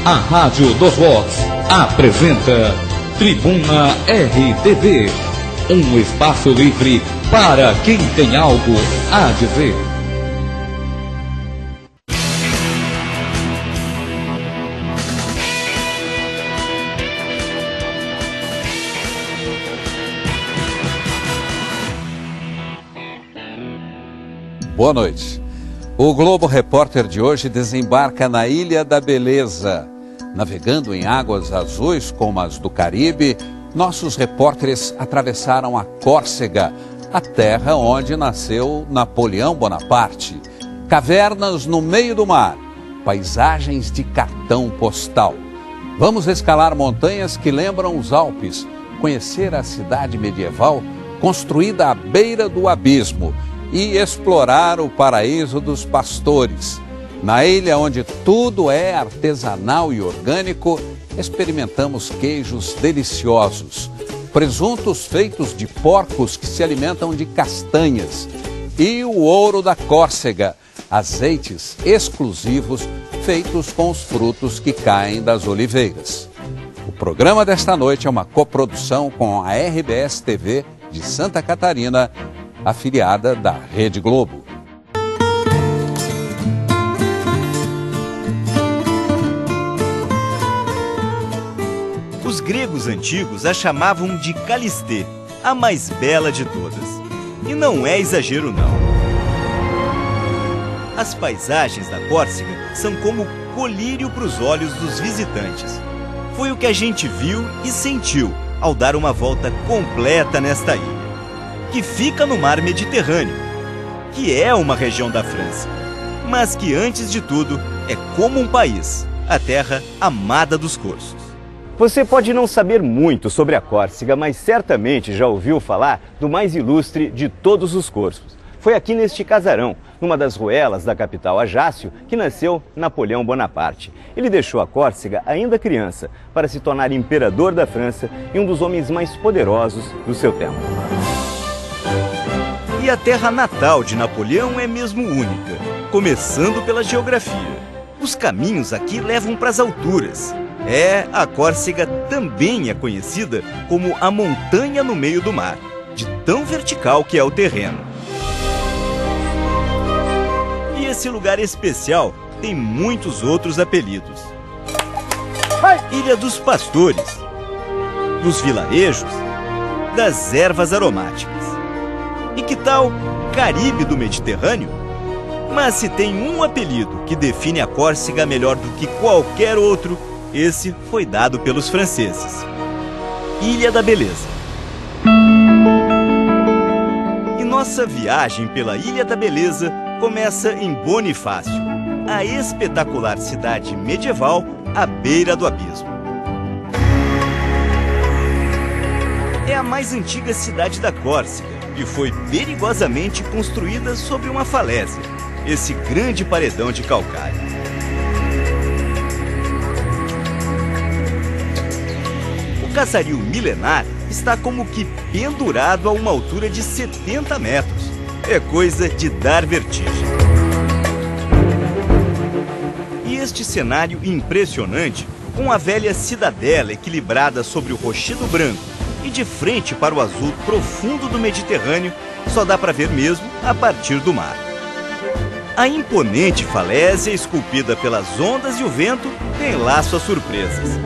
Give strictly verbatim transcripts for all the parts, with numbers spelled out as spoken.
A Rádio dos Vox apresenta Tribuna R T V, um espaço livre para quem tem algo a dizer. Boa noite. O Globo Repórter de hoje desembarca na Ilha da Beleza. Navegando em águas azuis como as do Caribe, nossos repórteres atravessaram a Córcega, a terra onde nasceu Napoleão Bonaparte. Cavernas no meio do mar, paisagens de cartão postal. Vamos escalar montanhas que lembram os Alpes, conhecer a cidade medieval construída à beira do abismo e explorar o paraíso dos pastores. Na ilha onde tudo é artesanal e orgânico, experimentamos queijos deliciosos, presuntos feitos de porcos que se alimentam de castanhas e o ouro da Córcega, azeites exclusivos feitos com os frutos que caem das oliveiras. O programa desta noite é uma coprodução com a R B S T V de Santa Catarina, afiliada da Rede Globo. Os gregos antigos a chamavam de Calistê, a mais bela de todas. E não é exagero, não. As paisagens da Córcega são como colírio para os olhos dos visitantes. Foi o que a gente viu e sentiu ao dar uma volta completa nesta ilha, que fica no mar Mediterrâneo, que é uma região da França, mas que antes de tudo é como um país, a terra amada dos corsos. Você pode não saber muito sobre a Córcega, mas certamente já ouviu falar do mais ilustre de todos os corsos. Foi aqui neste casarão, numa das ruelas da capital Ajaccio, que nasceu Napoleão Bonaparte. Ele deixou a Córcega ainda criança para se tornar imperador da França e um dos homens mais poderosos do seu tempo. E a terra natal de Napoleão é mesmo única, começando pela geografia. Os caminhos aqui levam para as alturas. É, a Córcega também é conhecida como a montanha no meio do mar, de tão vertical que é o terreno. E esse lugar especial tem muitos outros apelidos. Ilha dos Pastores, dos vilarejos, das ervas aromáticas. E que tal Caribe do Mediterrâneo? Mas se tem um apelido que define a Córcega melhor do que qualquer outro, esse foi dado pelos franceses: Ilha da Beleza. E nossa viagem pela Ilha da Beleza começa em Bonifácio, a espetacular cidade medieval à beira do abismo. É a mais antiga cidade da Córcega e foi perigosamente construída sobre uma falésia, esse grande paredão de calcário. O casario milenar está como que pendurado a uma altura de setenta metros. É coisa de dar vertigem. E este cenário impressionante, com a velha cidadela equilibrada sobre o rochedo branco e de frente para o azul profundo do Mediterrâneo, só dá para ver mesmo a partir do mar. A imponente falésia, esculpida pelas ondas e o vento, tem lá suas surpresas.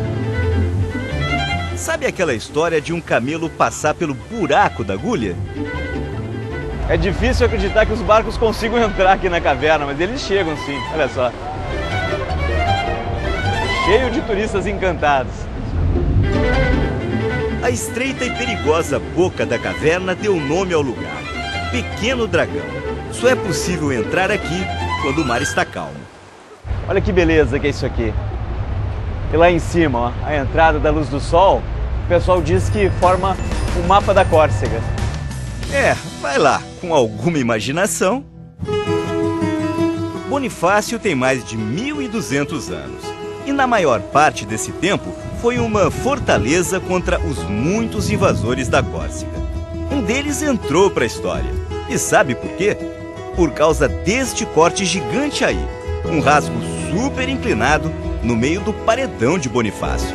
Sabe aquela história de um camelo passar pelo buraco da agulha? É difícil acreditar que os barcos consigam entrar aqui na caverna, mas eles chegam sim, olha só. Cheio de turistas encantados. A estreita e perigosa boca da caverna deu nome ao lugar: Pequeno Dragão. Só é possível entrar aqui quando o mar está calmo. Olha que beleza que é isso aqui. E lá em cima, ó, a entrada da luz do sol, o pessoal diz que forma o mapa da Córcega. É, vai lá, com alguma imaginação. Bonifácio tem mais de mil e duzentos anos. E na maior parte desse tempo foi uma fortaleza contra os muitos invasores da Córcega. Um deles entrou para a história. E sabe por quê? Por causa deste corte gigante aí. Um rasgo super inclinado no meio do paredão de Bonifácio.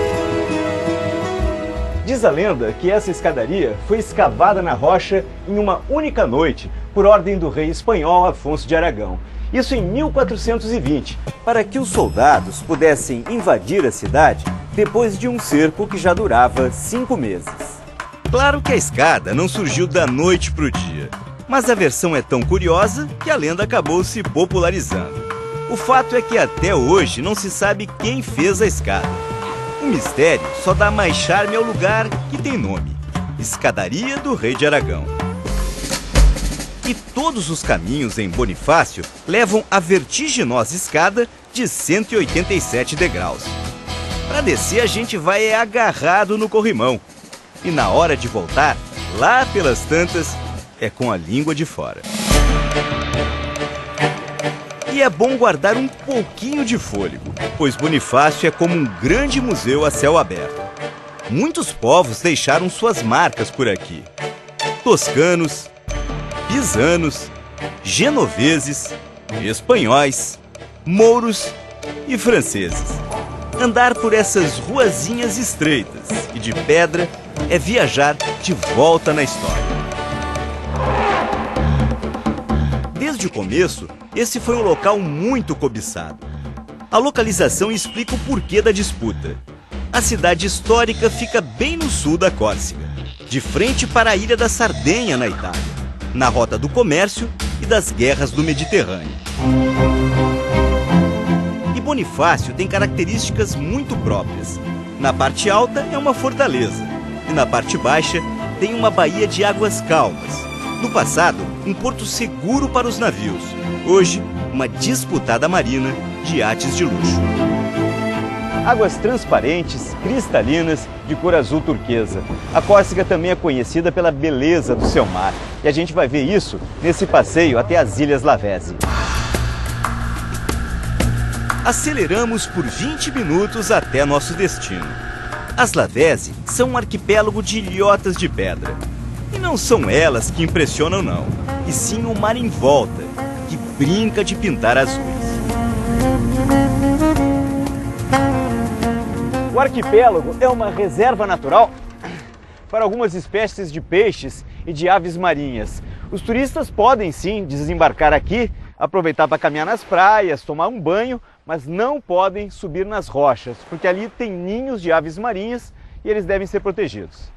Diz a lenda que essa escadaria foi escavada na rocha em uma única noite, por ordem do rei espanhol Afonso de Aragão. Isso em mil quatrocentos e vinte, para que os soldados pudessem invadir a cidade depois de um cerco que já durava cinco meses. Claro que a escada não surgiu da noite para o dia, mas a versão é tão curiosa que a lenda acabou se popularizando. O fato é que até hoje não se sabe quem fez a escada. O mistério só dá mais charme ao lugar que tem nome: Escadaria do Rei de Aragão. E todos os caminhos em Bonifácio levam à vertiginosa escada de cento e oitenta e sete degraus. Para descer a gente vai é agarrado no corrimão. E na hora de voltar, lá pelas tantas, é com a língua de fora. E é bom guardar um pouquinho de fôlego, pois Bonifácio é como um grande museu a céu aberto. Muitos povos deixaram suas marcas por aqui: toscanos, pisanos, genoveses, espanhóis, mouros e franceses. Andar por essas ruazinhas estreitas e de pedra é viajar de volta na história. Desde o começo, esse foi um local muito cobiçado. A localização explica o porquê da disputa. A cidade histórica fica bem no sul da Córcega, de frente para a ilha da Sardenha, na Itália, na rota do comércio e das guerras do Mediterrâneo. E Bonifácio tem características muito próprias. Na parte alta é uma fortaleza, e na parte baixa tem uma baía de águas calmas. No passado, um porto seguro para os navios. Hoje, uma disputada marina de iates de luxo. Águas transparentes, cristalinas, de cor azul turquesa. A Córcega também é conhecida pela beleza do seu mar. E a gente vai ver isso nesse passeio até as Ilhas Lavezzi. Aceleramos por vinte minutos até nosso destino. As Lavezzi são um arquipélago de ilhotas de pedra. E não são elas que impressionam não, e sim o mar em volta, que brinca de pintar azuis. O arquipélago é uma reserva natural para algumas espécies de peixes e de aves marinhas. Os turistas podem sim desembarcar aqui, aproveitar para caminhar nas praias, tomar um banho, mas não podem subir nas rochas, porque ali tem ninhos de aves marinhas e eles devem ser protegidos.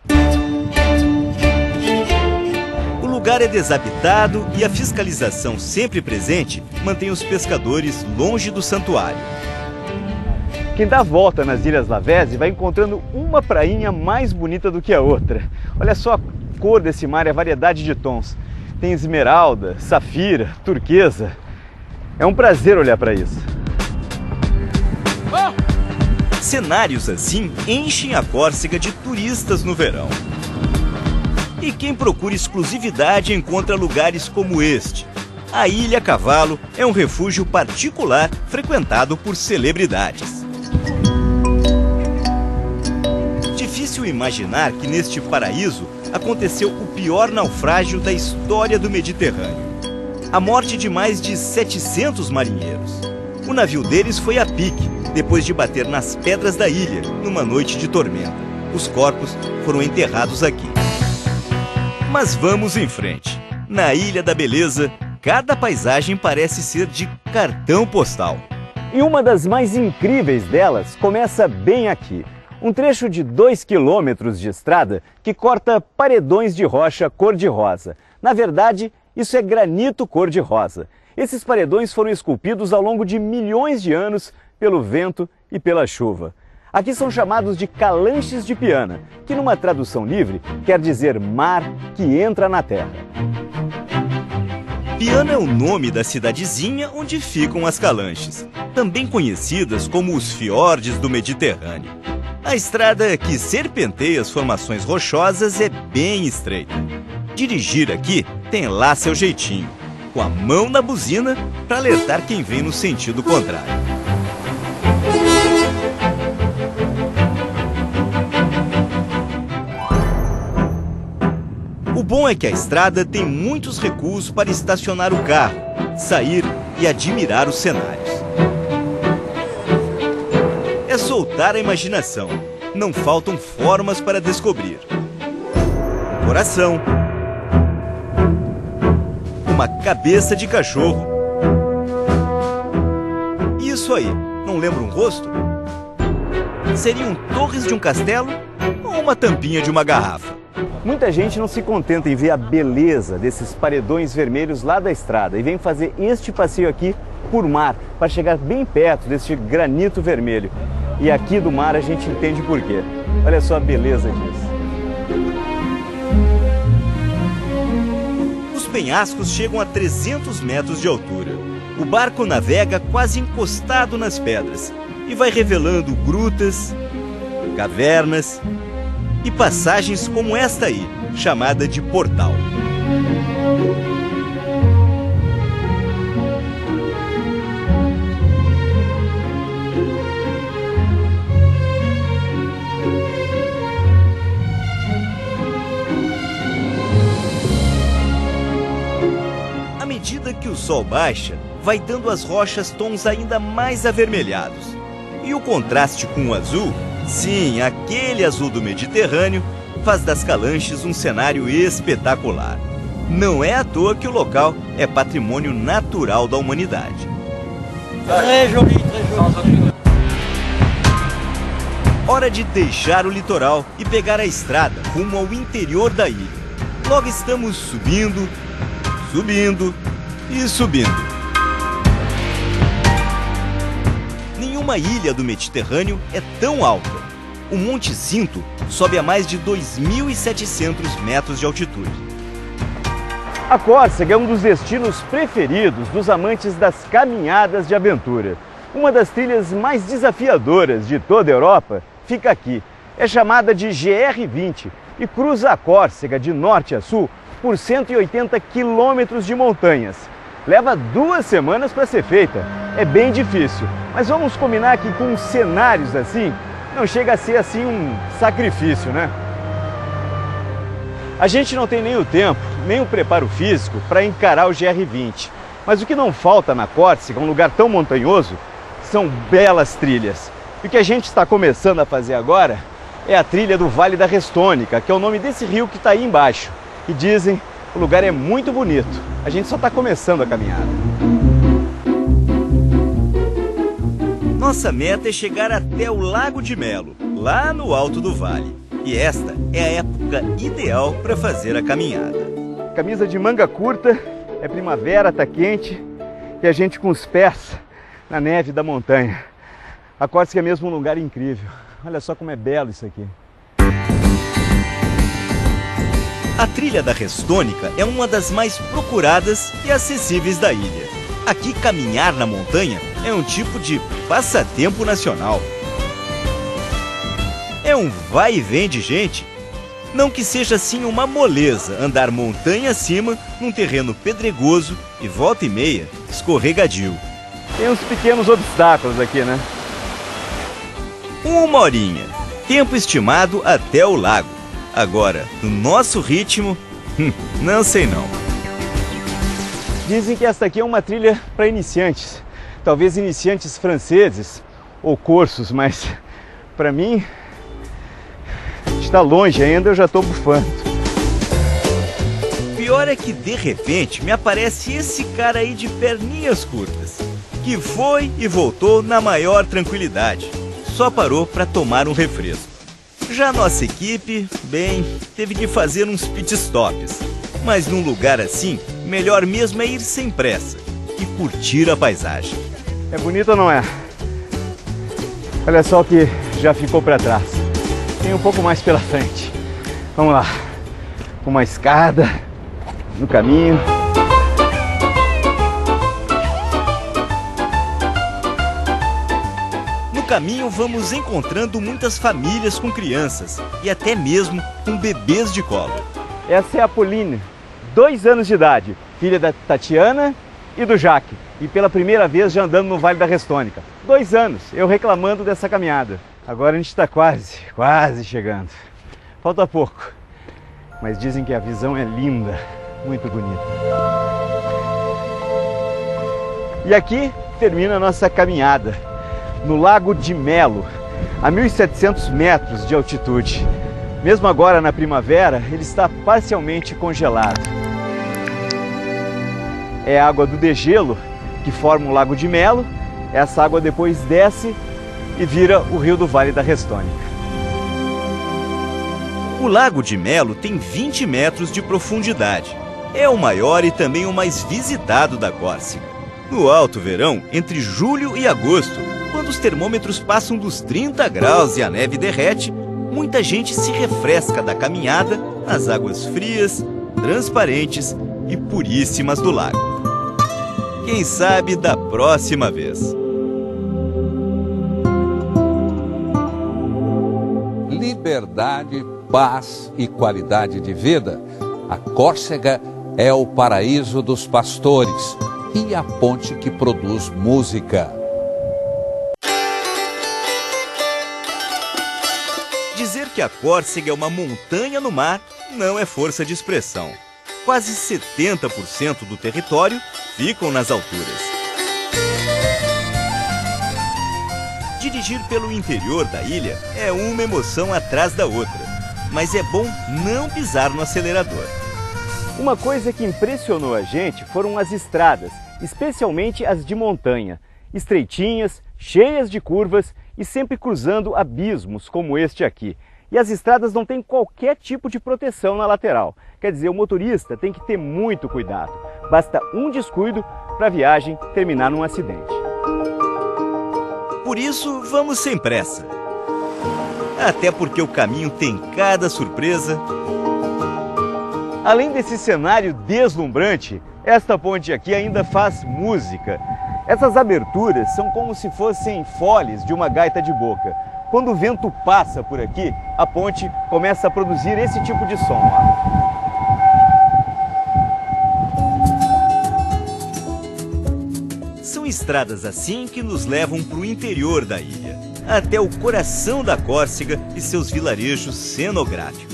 O lugar é desabitado e a fiscalização sempre presente mantém os pescadores longe do santuário. Quem dá a volta nas Ilhas Lavezzi vai encontrando uma prainha mais bonita do que a outra. Olha só a cor desse mar e a variedade de tons. Tem esmeralda, safira, turquesa. É um prazer olhar para isso. Cenários assim enchem a Córcega de turistas no verão. E quem procura exclusividade encontra lugares como este. A Ilha Cavalo é um refúgio particular frequentado por celebridades. Difícil imaginar que neste paraíso aconteceu o pior naufrágio da história do Mediterrâneo. A morte de mais de setecentos marinheiros. O navio deles foi a pique, depois de bater nas pedras da ilha, numa noite de tormenta. Os corpos foram enterrados aqui. Mas vamos em frente. Na Ilha da Beleza, cada paisagem parece ser de cartão postal. E uma das mais incríveis delas começa bem aqui. Um trecho de dois quilômetros de estrada que corta paredões de rocha cor-de-rosa. Na verdade, isso é granito cor-de-rosa. Esses paredões foram esculpidos ao longo de milhões de anos pelo vento e pela chuva. Aqui são chamados de calanches de Piana, que numa tradução livre quer dizer mar que entra na terra. Piana é o nome da cidadezinha onde ficam as calanches, também conhecidas como os fiordes do Mediterrâneo. A estrada que serpenteia as formações rochosas é bem estreita. Dirigir aqui tem lá seu jeitinho, com a mão na buzina para alertar quem vem no sentido contrário. O bom é que a estrada tem muitos recuos para estacionar o carro, sair e admirar os cenários. É soltar a imaginação. Não faltam formas para descobrir. Um coração. Uma cabeça de cachorro. Isso aí, não lembra um rosto? Seriam torres de um castelo ou uma tampinha de uma garrafa? Muita gente não se contenta em ver a beleza desses paredões vermelhos lá da estrada e vem fazer este passeio aqui por mar, para chegar bem perto deste granito vermelho. E aqui do mar a gente entende por quê. Olha só a beleza disso. Os penhascos chegam a trezentos metros de altura. O barco navega quase encostado nas pedras e vai revelando grutas, cavernas e passagens como esta aí, chamada de portal. À medida que o sol baixa, vai dando às rochas tons ainda mais avermelhados. E o contraste com o azul, sim, aquele azul do Mediterrâneo, faz das Calanches um cenário espetacular. Não é à toa que o local é patrimônio natural da humanidade. Hora de deixar o litoral e pegar a estrada rumo ao interior da ilha. Logo estamos subindo, subindo e subindo. Nenhuma ilha do Mediterrâneo é tão alta. O Monte Cinto sobe a mais de dois mil e setecentos metros de altitude. A Córcega é um dos destinos preferidos dos amantes das caminhadas de aventura. Uma das trilhas mais desafiadoras de toda a Europa fica aqui. É chamada de G R vinte e cruza a Córcega de norte a sul por cento e oitenta quilômetros de montanhas. Leva duas semanas para ser feita. É bem difícil, mas vamos combinar que com cenários assim, não chega a ser assim um sacrifício, né? A gente não tem nem o tempo, nem o preparo físico para encarar o G R vinte. Mas o que não falta na Córcega, um lugar tão montanhoso, são belas trilhas. E o que a gente está começando a fazer agora é a trilha do Vale da Restônica, que é o nome desse rio que está aí embaixo. E dizem que o lugar é muito bonito. A gente só está começando a caminhada. Nossa meta é chegar até o Lago de Melo, lá no alto do vale. E esta é a época ideal para fazer a caminhada. Camisa de manga curta, é primavera, tá quente, e a gente com os pés na neve da montanha. A Córcega é mesmo um lugar incrível. Olha só como é belo isso aqui. A trilha da Restônica é uma das mais procuradas e acessíveis da ilha. Aqui caminhar na montanha é um tipo de passatempo nacional. É um vai e vem de gente. Não que seja assim uma moleza andar montanha acima num terreno pedregoso e volta e meia escorregadio. Tem uns pequenos obstáculos aqui, né? Uma horinha, tempo estimado até o lago. Agora, no nosso ritmo, hum, não sei não. Dizem que esta aqui é uma trilha para iniciantes. Talvez iniciantes franceses ou corsos, mas para mim está longe ainda, eu já estou bufando. Pior é que de repente me aparece esse cara aí de perninhas curtas, que foi e voltou na maior tranquilidade. Só parou para tomar um refresco. Já a nossa equipe, bem, teve que fazer uns pitstops. Mas num lugar assim, melhor mesmo é ir sem pressa e curtir a paisagem. É bonito ou não é? Olha só o que já ficou para trás. Tem um pouco mais pela frente. Vamos lá. Uma escada no caminho. No caminho vamos encontrando muitas famílias com crianças e até mesmo com bebês de colo. Essa é a Pauline, dois anos de idade, filha da Tatiana e do Jaque. E pela primeira vez já andando no Vale da Restônica. Dois anos, eu reclamando dessa caminhada. Agora a gente está quase, quase chegando. Falta pouco, mas dizem que a visão é linda, muito bonita. E aqui termina a nossa caminhada, no Lago de Melo. a mil e setecentos metros de altitude. Mesmo agora na primavera, ele está parcialmente congelado. É a água do degelo que forma o Lago de Melo. Essa água depois desce e vira o rio do Vale da Restônica. O Lago de Melo tem vinte metros de profundidade. É o maior e também o mais visitado da Córcega. No alto verão, entre julho e agosto, quando os termômetros passam dos trinta graus e a neve derrete, muita gente se refresca da caminhada nas águas frias, transparentes e puríssimas do lago. Quem sabe da próxima vez. Liberdade, paz e qualidade de vida. A Córcega é o paraíso dos pastores e a ponte que produz música. Dizer que a Córcega é uma montanha no mar não é força de expressão. Quase setenta por cento do território ficam nas alturas. Dirigir pelo interior da ilha é uma emoção atrás da outra, mas é bom não pisar no acelerador. Uma coisa que impressionou a gente foram as estradas, especialmente as de montanha, estreitinhas, cheias de curvas e sempre cruzando abismos como este aqui. E as estradas não têm qualquer tipo de proteção na lateral. Quer dizer, o motorista tem que ter muito cuidado. Basta um descuido para a viagem terminar num acidente. Por isso, vamos sem pressa. Até porque o caminho tem cada surpresa. Além desse cenário deslumbrante, esta ponte aqui ainda faz música. Essas aberturas são como se fossem foles de uma gaita de boca. Quando o vento passa por aqui, a ponte começa a produzir esse tipo de som. Ó. São estradas assim que nos levam para o interior da ilha, até o coração da Córcega e seus vilarejos cenográficos.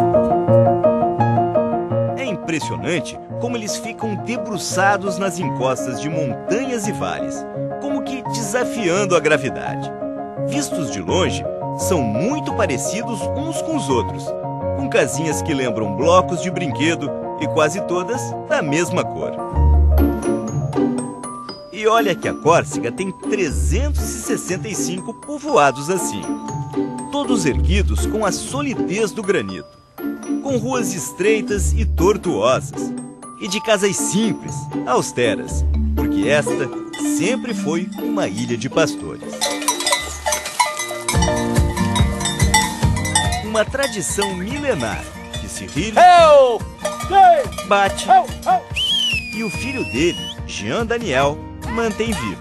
É impressionante como eles ficam debruçados nas encostas de montanhas e vales, como que desafiando a gravidade. Vistos de longe, são muito parecidos uns com os outros, com casinhas que lembram blocos de brinquedo e quase todas da mesma cor. E olha que a Córcega tem trezentos e sessenta e cinco povoados assim, todos erguidos com a solidez do granito, com ruas estreitas e tortuosas, e de casas simples, austeras, porque esta sempre foi uma ilha de pastores. Uma tradição milenar que Cyril bate e o filho dele, Jean Daniel, mantém vivo.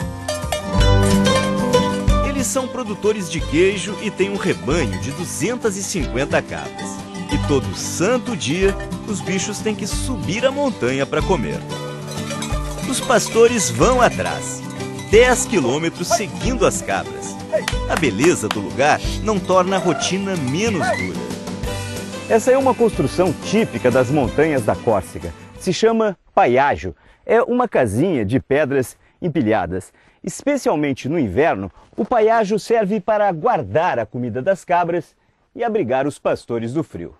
Eles são produtores de queijo e têm um rebanho de duzentas e cinquenta cabras. E todo santo dia, os bichos têm que subir a montanha para comer. Os pastores vão atrás, dez quilômetros seguindo as cabras. A beleza do lugar não torna a rotina menos dura. Essa é uma construção típica das montanhas da Córcega. Se chama paiágio. É uma casinha de pedras empilhadas. Especialmente no inverno, o paiágio serve para guardar a comida das cabras e abrigar os pastores do frio.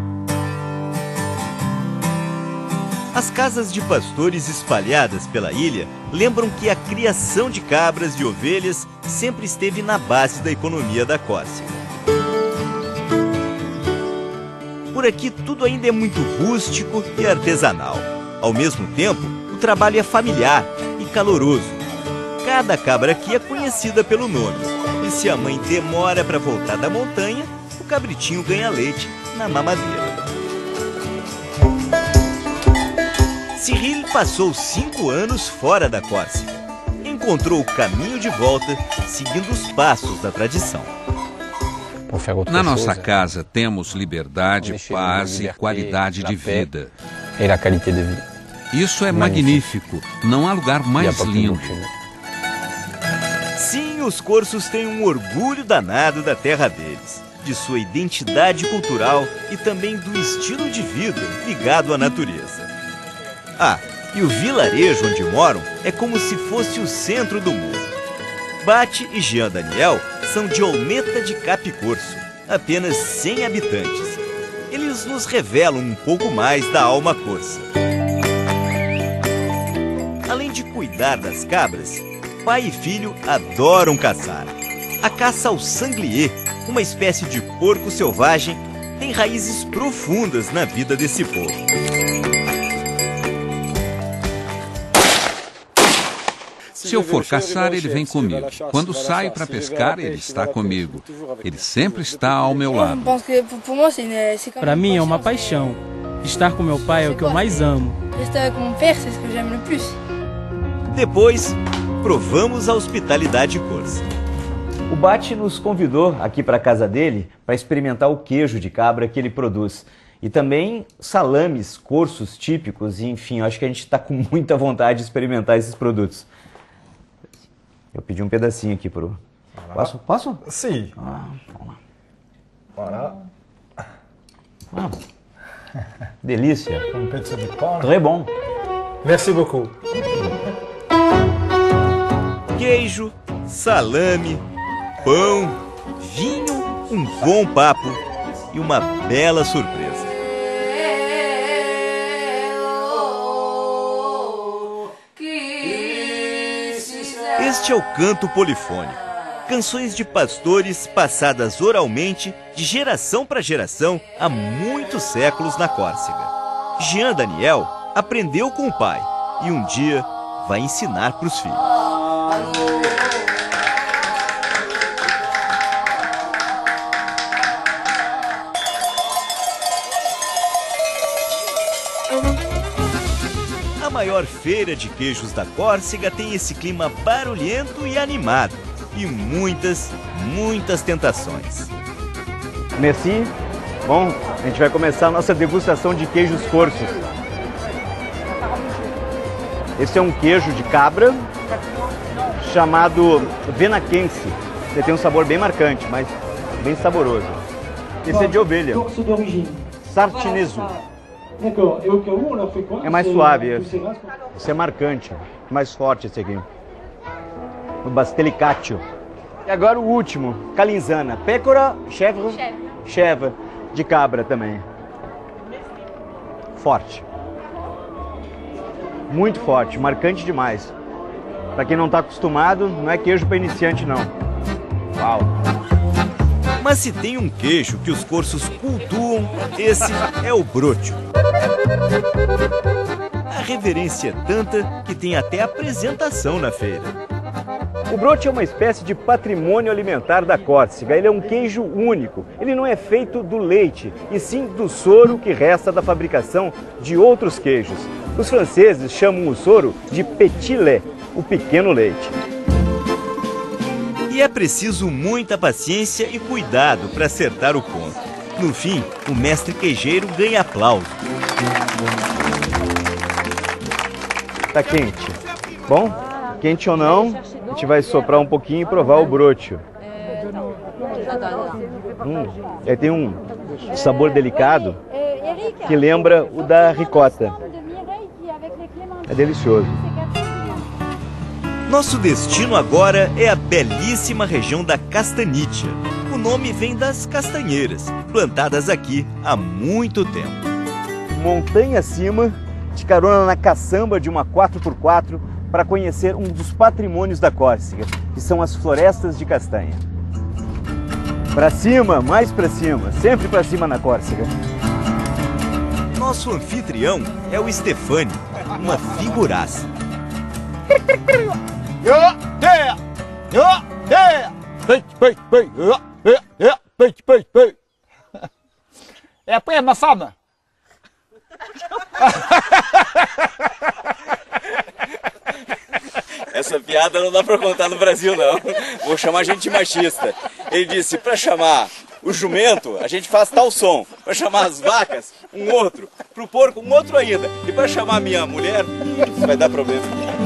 As casas de pastores espalhadas pela ilha lembram que a criação de cabras e ovelhas sempre esteve na base da economia da Córcega. Por aqui tudo ainda é muito rústico e artesanal. Ao mesmo tempo, o trabalho é familiar e caloroso. Cada cabra aqui é conhecida pelo nome. E se a mãe demora para voltar da montanha, o cabritinho ganha leite na mamadeira. Cyril passou cinco anos fora da Córcega. Encontrou o caminho de volta, seguindo os passos da tradição. Na nossa casa temos liberdade, paz e qualidade de vida. Isso é magnífico. Não há lugar mais lindo. Sim, os corsos têm um orgulho danado da terra deles, de sua identidade cultural e também do estilo de vida ligado à natureza. Ah, e o vilarejo onde moram é como se fosse o centro do mundo. Bate e Jean Daniel são de Olmeta de Capicorso, apenas cem habitantes. Eles nos revelam um pouco mais da alma corsa. Além de cuidar das cabras, pai e filho adoram caçar. A caça ao sanglier, uma espécie de porco selvagem, tem raízes profundas na vida desse povo. Se eu for caçar, ele vem comigo. Quando saio para pescar, ele está comigo. Ele sempre está ao meu lado. Para mim é uma paixão. Estar com meu pai é o que eu mais amo. Depois, provamos a hospitalidade corsa. O Bate nos convidou aqui para a casa dele para experimentar o queijo de cabra que ele produz. E também salames corsos típicos, e enfim, eu acho que a gente está com muita vontade de experimentar esses produtos. Eu pedi um pedacinho aqui pro... Posso? Posso? Sim. Ah, vamos lá. Voilà. Ah, delícia. Um petit de pão. Très bon. Merci beaucoup. Queijo, salame, pão, vinho, um bom papo e uma bela surpresa. Este é o canto polifônico. Canções de pastores passadas oralmente de geração para geração há muitos séculos na Córcega. Jean Daniel aprendeu com o pai e um dia vai ensinar para os filhos. A maior feira de queijos da Córcega tem esse clima barulhento e animado. E muitas, muitas tentações. Merci. Bom, a gente vai começar a nossa degustação de queijos corsos. Esse é um queijo de cabra chamado venaquense. Ele tem um sabor bem marcante, mas bem saboroso. Esse é de ovelha. Sartinezu. É mais suave esse. Esse é marcante, mais forte esse aqui. O Bastelicaccio. E agora o último, Calinzana. Pécora, chèvre, chèvre, de cabra também. Forte. Muito forte, marcante demais. Para quem não está acostumado, não é queijo para iniciante não. Uau! Mas se tem um queijo que os corsos cultuam, esse é o brocho. A reverência é tanta que tem até apresentação na feira. O brocho é uma espécie de patrimônio alimentar da Córcega. Ele é um queijo único. Ele não é feito do leite, e sim do soro que resta da fabricação de outros queijos. Os franceses chamam o soro de petit lait, o pequeno leite. E é preciso muita paciência e cuidado para acertar o ponto. No fim, o mestre queijeiro ganha aplauso. Tá quente. Bom, quente ou não, a gente vai soprar um pouquinho e provar o brocho. Hum, ele tem um sabor delicado que lembra o da ricota. É delicioso. Nosso destino agora é a belíssima região da Castanitia. O nome vem das castanheiras, plantadas aqui há muito tempo. Montanha acima, de carona na caçamba de uma quatro por quatro, para conhecer um dos patrimônios da Córcega, que são as florestas de castanha. Para cima, mais para cima, sempre para cima na Córcega. Nosso anfitrião é o Stefani, uma figuraça. É a prima fama. Essa piada não dá pra contar no Brasil, não. Vou chamar a gente de machista. Ele disse, pra chamar o jumento, a gente faz tal som. Pra chamar as vacas, um outro. Pro porco, um outro ainda. E pra chamar a minha mulher, isso vai dar problema.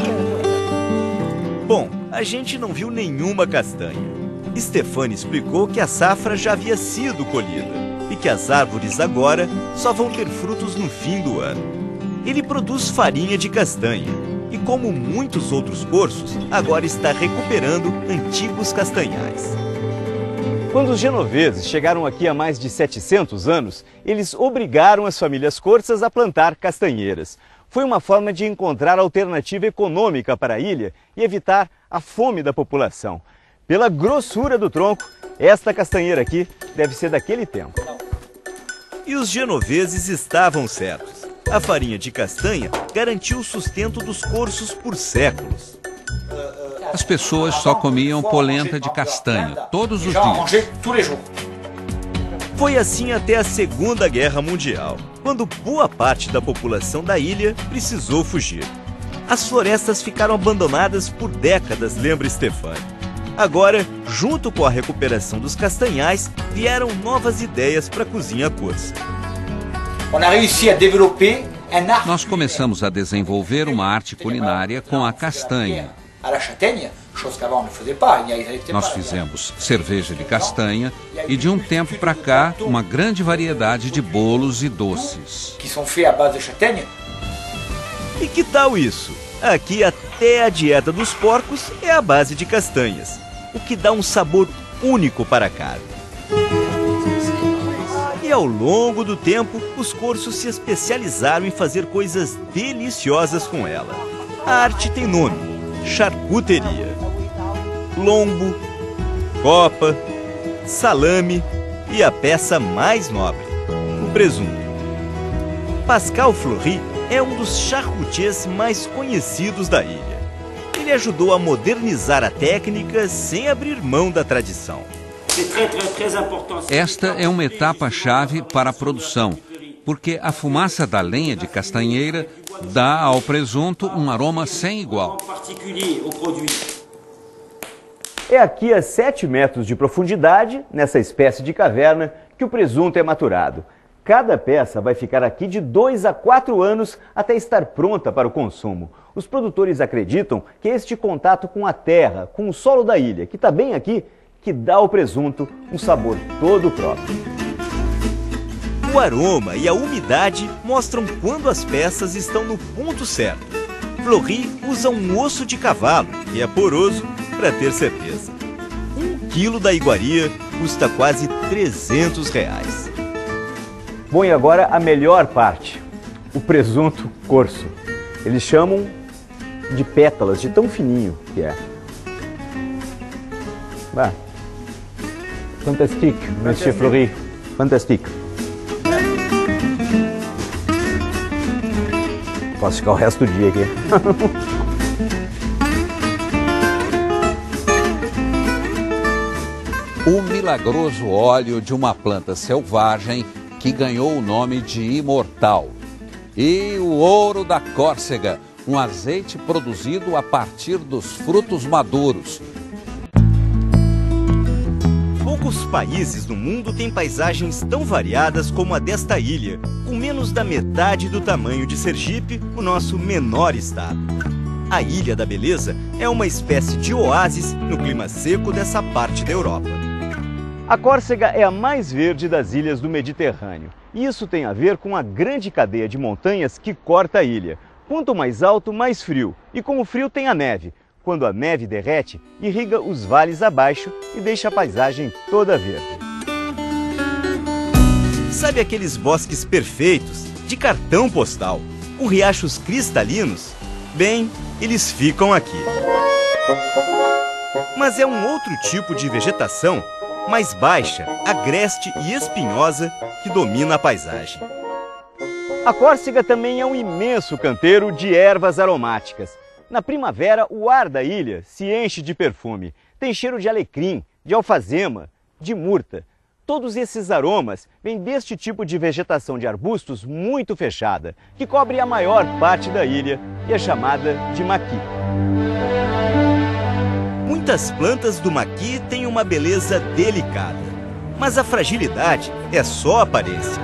Bom, a gente não viu nenhuma castanha. Stefani explicou que a safra já havia sido colhida e que as árvores agora só vão ter frutos no fim do ano. Ele produz farinha de castanha e, como muitos outros corsos, agora está recuperando antigos castanhais. Quando os genoveses chegaram aqui há mais de setecentos anos, eles obrigaram as famílias corsas a plantar castanheiras. Foi uma forma de encontrar alternativa econômica para a ilha e evitar a fome da população. Pela grossura do tronco, esta castanheira aqui deve ser daquele tempo. E os genoveses estavam certos. A farinha de castanha garantiu o sustento dos corsos por séculos. As pessoas só comiam polenta de castanha todos os dias. Foi assim até a Segunda Guerra Mundial, quando boa parte da população da ilha precisou fugir. As florestas ficaram abandonadas por décadas, lembra Stefani. Agora, junto com a recuperação dos castanhais, vieram novas ideias para a cozinha corsa. Nós começamos a desenvolver uma arte culinária com a castanha. Nós fizemos cerveja de castanha e, de um tempo para cá, uma grande variedade de bolos e doces. E que tal isso? Aqui até a dieta dos porcos é à base de castanhas, o que dá um sabor único para a carne. E ao longo do tempo, os corsos se especializaram em fazer coisas deliciosas com ela. A arte tem nome: charcuteria. Lombo, copa, salame e a peça mais nobre, o presunto. Pascal Fleury é um dos charcutiers mais conhecidos da ilha. Ele ajudou a modernizar a técnica sem abrir mão da tradição. Esta é uma etapa-chave para a produção, porque a fumaça da lenha de castanheira dá ao presunto um aroma sem igual. É aqui a sete metros de profundidade, nessa espécie de caverna, que o presunto é maturado. Cada peça vai ficar aqui de dois a quatro anos até estar pronta para o consumo. Os produtores acreditam que é este contato com a terra, com o solo da ilha, que está bem aqui, que dá ao presunto um sabor todo próprio. O aroma e a umidade mostram quando as peças estão no ponto certo. Fleury usa um osso de cavalo, que é poroso, para ter certeza. Um quilo da iguaria custa quase trezentos reais. Bom, e agora a melhor parte, o presunto corso. Eles chamam de pétalas, de tão fininho que é. Bah. Fantastique, Monsieur Fleury. Fantastique. Posso ficar o resto do dia aqui. O milagroso óleo de uma planta selvagem que ganhou o nome de imortal. E o ouro da Córcega, um azeite produzido a partir dos frutos maduros. Poucos países no mundo têm paisagens tão variadas como a desta ilha, com menos da metade do tamanho de Sergipe, o nosso menor estado. A Ilha da Beleza é uma espécie de oásis no clima seco dessa parte da Europa. A Córcega é a mais verde das ilhas do Mediterrâneo. E isso tem a ver com a grande cadeia de montanhas que corta a ilha. Quanto mais alto, mais frio. E com o frio tem a neve. Quando a neve derrete, irriga os vales abaixo e deixa a paisagem toda verde. Sabe aqueles bosques perfeitos, de cartão postal, com riachos cristalinos? Bem, eles ficam aqui. Mas é um outro tipo de vegetação, mais baixa, agreste e espinhosa, que domina a paisagem. A Córcega também é um imenso canteiro de ervas aromáticas. Na primavera, o ar da ilha se enche de perfume. Tem cheiro de alecrim, de alfazema, de murta. Todos esses aromas vêm deste tipo de vegetação de arbustos muito fechada, que cobre a maior parte da ilha e é chamada de maqui. Muitas plantas do maqui têm uma beleza delicada, mas a fragilidade é só aparência.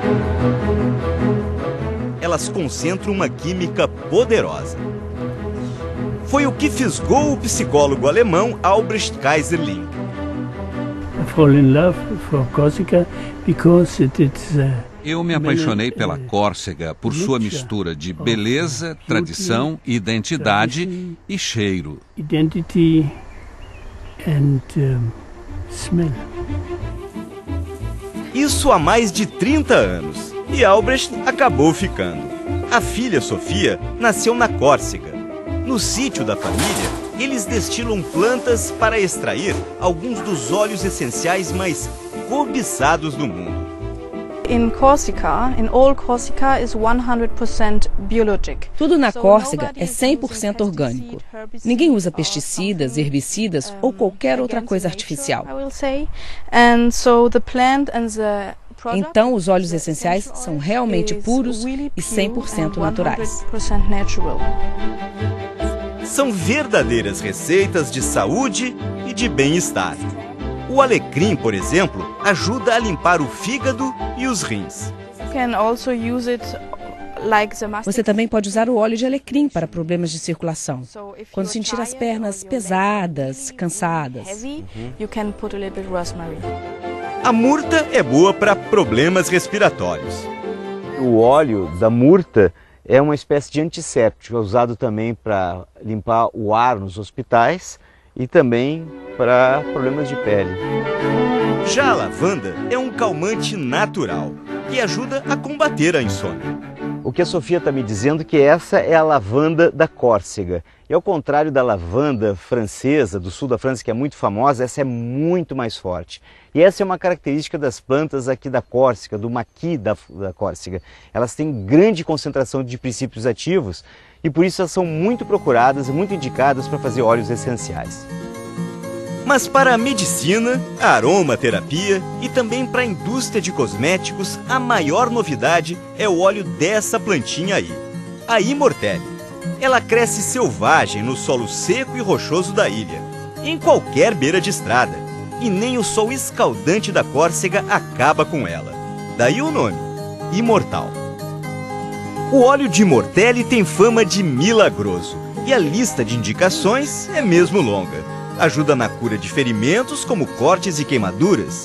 Elas concentram uma química poderosa. Foi o que fisgou o psicólogo alemão Albrecht Keyserlingk. I fall in love for Corsica because it is uh, Eu me apaixonei pela Córcega por sua mistura de beleza, tradição, identidade e cheiro. Identity and um, smell. Isso há mais de trinta anos, e Albrecht acabou ficando. A filha Sofia nasceu na Córcega. No sítio da família, eles destilam plantas para extrair alguns dos óleos essenciais mais cobiçados do mundo. In Corsica, in all Corsica is one hundred percent biologic. Tudo na Córcega é cem por cento orgânico. Ninguém usa pesticidas, herbicidas ou qualquer outra coisa artificial. Então, os óleos essenciais são realmente puros e cem por cento naturais. São verdadeiras receitas de saúde e de bem-estar. O alecrim, por exemplo, ajuda a limpar o fígado e os rins. Você também pode usar o óleo de alecrim para problemas de circulação. Quando sentir as pernas pesadas, cansadas. A murta é boa para problemas respiratórios. O óleo da murta é uma espécie de antisséptico, é usado também para limpar o ar nos hospitais e também para problemas de pele. Já a lavanda é um calmante natural que ajuda a combater a insônia. O que a Sofia está me dizendo é que essa é a lavanda da Córcega. E ao contrário da lavanda francesa, do sul da França, que é muito famosa, essa é muito mais forte. E essa é uma característica das plantas aqui da Córcega, do maqui da, da Córcega. Elas têm grande concentração de princípios ativos e por isso elas são muito procuradas e muito indicadas para fazer óleos essenciais. Mas para a medicina, a aromaterapia e também para a indústria de cosméticos, a maior novidade é o óleo dessa plantinha aí, a Immortelle. Ela cresce selvagem no solo seco e rochoso da ilha, em qualquer beira de estrada, e nem o sol escaldante da Córcega acaba com ela. Daí o nome, Imortal. O óleo de Immortelle tem fama de milagroso, e a lista de indicações é mesmo longa. Ajuda na cura de ferimentos como cortes e queimaduras.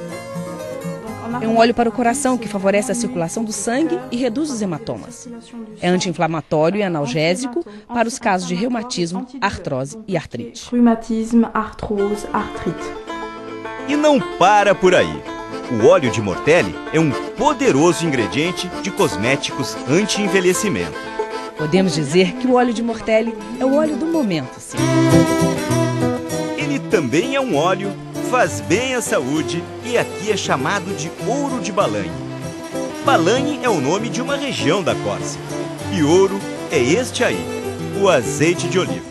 É um óleo para o coração que favorece a circulação do sangue e reduz os hematomas. É anti-inflamatório e analgésico para os casos de reumatismo, artrose e artrite. Reumatismo, artrose, artrite. E não para por aí. O óleo de Immortelle é um poderoso ingrediente de cosméticos anti-envelhecimento. Podemos dizer que o óleo de Immortelle é o óleo do momento, sim. Ele também é um óleo, faz bem à saúde e aqui é chamado de ouro de Balagne. Balagne é o nome de uma região da Córcega. E ouro é este aí, o azeite de oliva.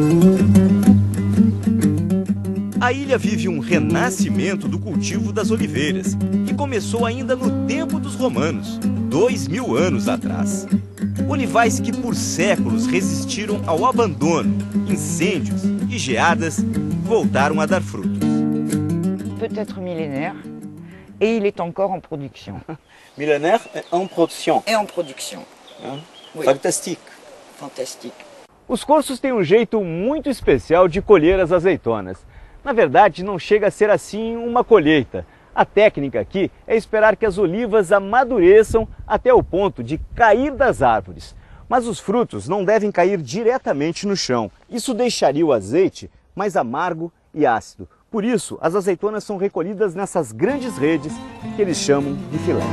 A ilha vive um renascimento do cultivo das oliveiras, que começou ainda no tempo dos romanos, dois mil anos atrás. Olivais que por séculos resistiram ao abandono, incêndios e geadas, voltaram a dar frutos. Peut-être millénaire, et il est encore en production. Millénaire en production. Et en production. Hein? Oui. Fantastique. Fantastique. Os corsos têm um jeito muito especial de colher as azeitonas. Na verdade, não chega a ser assim uma colheita. A técnica aqui é esperar que as olivas amadureçam até o ponto de cair das árvores. Mas os frutos não devem cair diretamente no chão. Isso deixaria o azeite mais amargo e ácido. Por isso, as azeitonas são recolhidas nessas grandes redes que eles chamam de filés.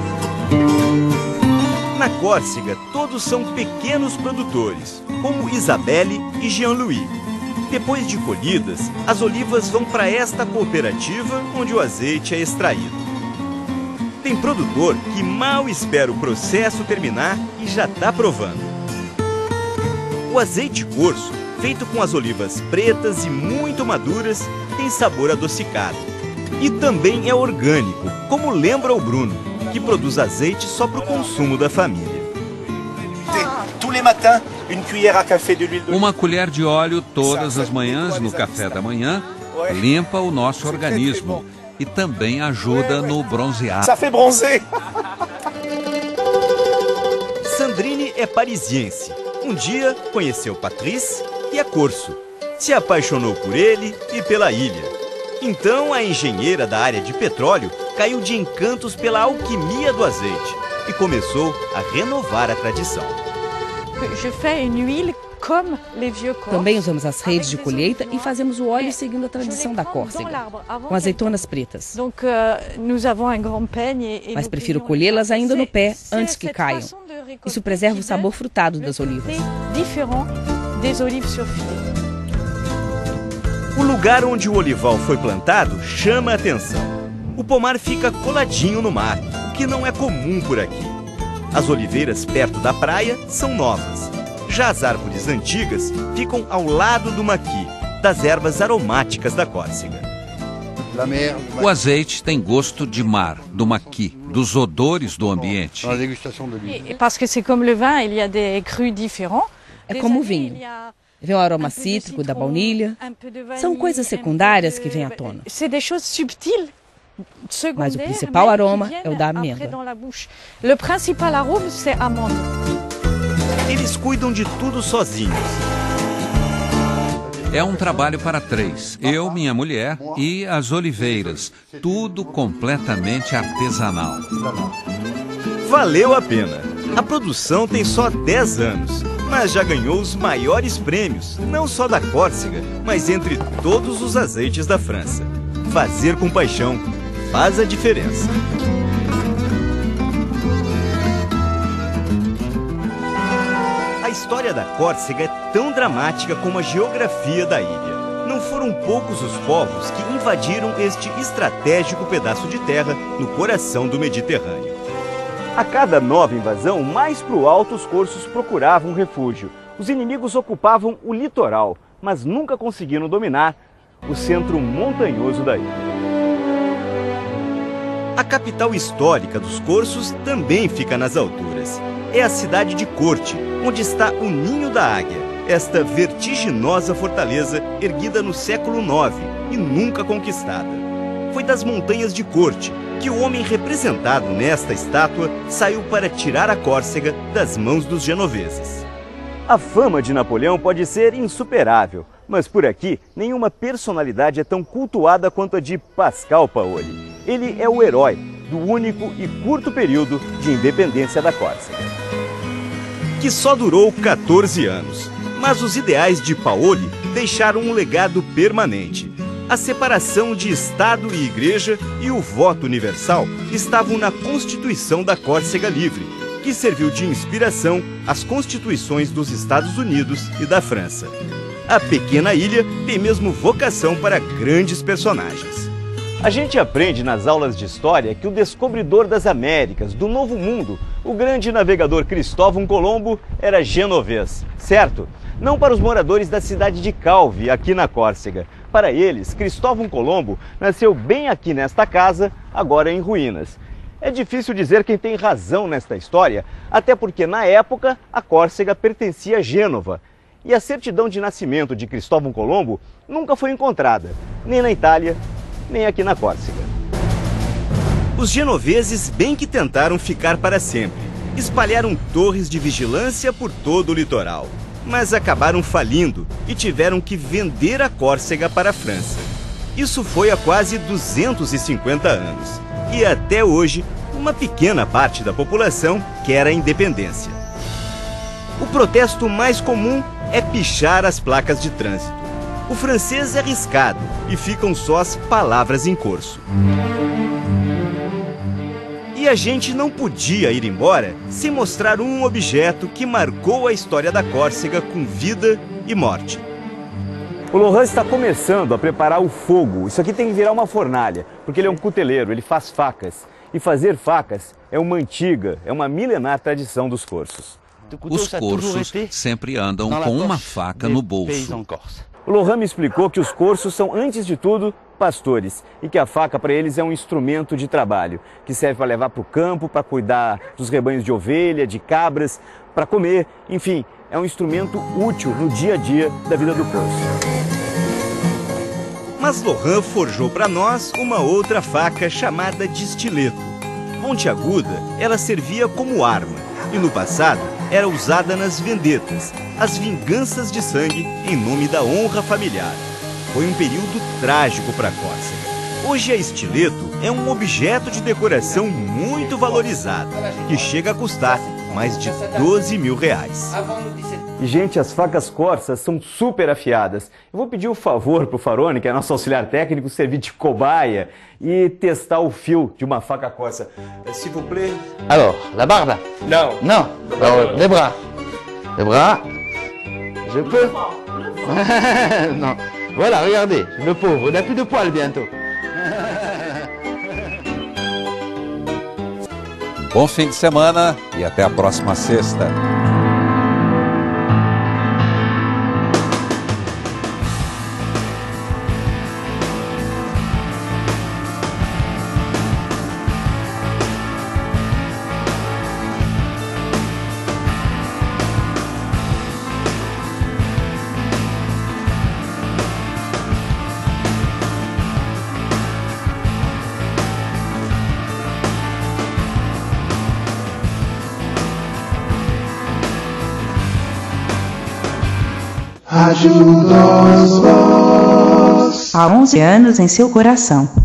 Na Córcega, todos são pequenos produtores, como Isabelle e Jean-Louis. Depois de colhidas, as olivas vão para esta cooperativa onde o azeite é extraído. Tem produtor que mal espera o processo terminar e já está provando. O azeite corso, feito com as olivas pretas e muito maduras, tem sabor adocicado. E também é orgânico, como lembra o Bruno, que produz azeite só para o consumo da família. Uma colher de óleo todas as manhãs no café da manhã limpa o nosso organismo e também ajuda no bronzeado. Sandrine é parisiense. Um dia conheceu Patrice e é corso. Se apaixonou por ele e pela ilha. Então a engenheira da área de petróleo caiu de encantos pela alquimia do azeite. e começou a renovar a tradição. Também usamos as redes de colheita e fazemos o óleo seguindo a tradição da Córcega, com azeitonas pretas. Mas prefiro colhê-las ainda no pé, antes que caiam. Isso preserva o sabor frutado das olivas. O lugar onde o olival foi plantado chama a atenção. O pomar fica coladinho no mar, o que não é comum por aqui. As oliveiras perto da praia são novas. Já as árvores antigas ficam ao lado do maqui, das ervas aromáticas da Córcega. O azeite tem gosto de mar, do maqui, dos odores do ambiente. É como o vinho. Vem o aroma cítrico da baunilha. São coisas secundárias que vêm à tona. Mas o principal aroma é o da amêndoa. Eles cuidam de tudo sozinhos. É um trabalho para três, eu, minha mulher e as oliveiras, tudo completamente artesanal. Valeu a pena. A produção tem só dez anos, mas já ganhou os maiores prêmios, não só da Córcega, mas entre todos os azeites da França. Fazer com paixão faz a diferença. A história da Córcega é tão dramática como a geografia da ilha. Não foram poucos os povos que invadiram este estratégico pedaço de terra no coração do Mediterrâneo. A cada nova invasão, mais para o alto os corsos procuravam refúgio. Os inimigos ocupavam o litoral, mas nunca conseguiram dominar o centro montanhoso da ilha. A capital histórica dos corsos também fica nas alturas. É a cidade de Corte, onde está o Ninho da Águia, esta vertiginosa fortaleza erguida no século nove e nunca conquistada. Foi das montanhas de Corte que o homem representado nesta estátua saiu para tirar a Córcega das mãos dos genoveses. A fama de Napoleão pode ser insuperável, mas por aqui nenhuma personalidade é tão cultuada quanto a de Pascal Paoli. Ele é o herói do único e curto período de independência da Córcega. Que só durou quatorze anos, mas os ideais de Paoli deixaram um legado permanente. A separação de Estado e Igreja e o voto universal estavam na Constituição da Córcega Livre, que serviu de inspiração às constituições dos Estados Unidos e da França. A pequena ilha tem mesmo vocação para grandes personagens. A gente aprende nas aulas de história que o descobridor das Américas, do Novo Mundo, o grande navegador Cristóvão Colombo, era genovês, certo? Não para os moradores da cidade de Calvi, aqui na Córcega. Para eles, Cristóvão Colombo nasceu bem aqui nesta casa, agora em ruínas. É difícil dizer quem tem razão nesta história, até porque na época a Córcega pertencia a Gênova. E a certidão de nascimento de Cristóvão Colombo nunca foi encontrada, nem na Itália, nem aqui na Córcega. Os genoveses bem que tentaram ficar para sempre. Espalharam torres de vigilância por todo o litoral, mas acabaram falindo e tiveram que vender a Córcega para a França. Isso foi há quase duzentos e cinquenta anos. E até hoje, uma pequena parte da população quer a independência. O protesto mais comum é pichar as placas de trânsito. O francês é arriscado e ficam só as palavras em corso. E a gente não podia ir embora sem mostrar um objeto que marcou a história da Córcega com vida e morte. O Lohan está começando a preparar o fogo. Isso aqui tem que virar uma fornalha, porque ele é um cuteleiro, ele faz facas. E fazer facas é uma antiga, é uma milenar tradição dos corsos. Os corsos sempre andam com uma faca no bolso. O Lohan me explicou que os corsos são, antes de tudo, pastores e que a faca para eles é um instrumento de trabalho, que serve para levar para o campo, para cuidar dos rebanhos de ovelha, de cabras, para comer, enfim, é um instrumento útil no dia a dia da vida do corso. Mas Lohan forjou para nós uma outra faca chamada de estileto. Pontiaguda, ela servia como arma e no passado era usada nas vendetas, as vinganças de sangue em nome da honra familiar. Foi um período trágico para a Córcega. Hoje a estileto é um objeto de decoração muito valorizado, que chega a custar mais de doze mil reais. E, gente, as facas corsas são super afiadas. Eu vou pedir um favor pro Farone, que é nosso auxiliar técnico, servir de cobaia e testar o fio de uma faca corsa. S'il vous plaît. Alors, la barbe? Non. Non. Alors, les bras. Les bras. Je peux? Non. Voilà, regardez, le pauvre, il n'a plus de poils bientôt. Bom fim de semana e até a próxima sexta. Há onze anos em seu coração.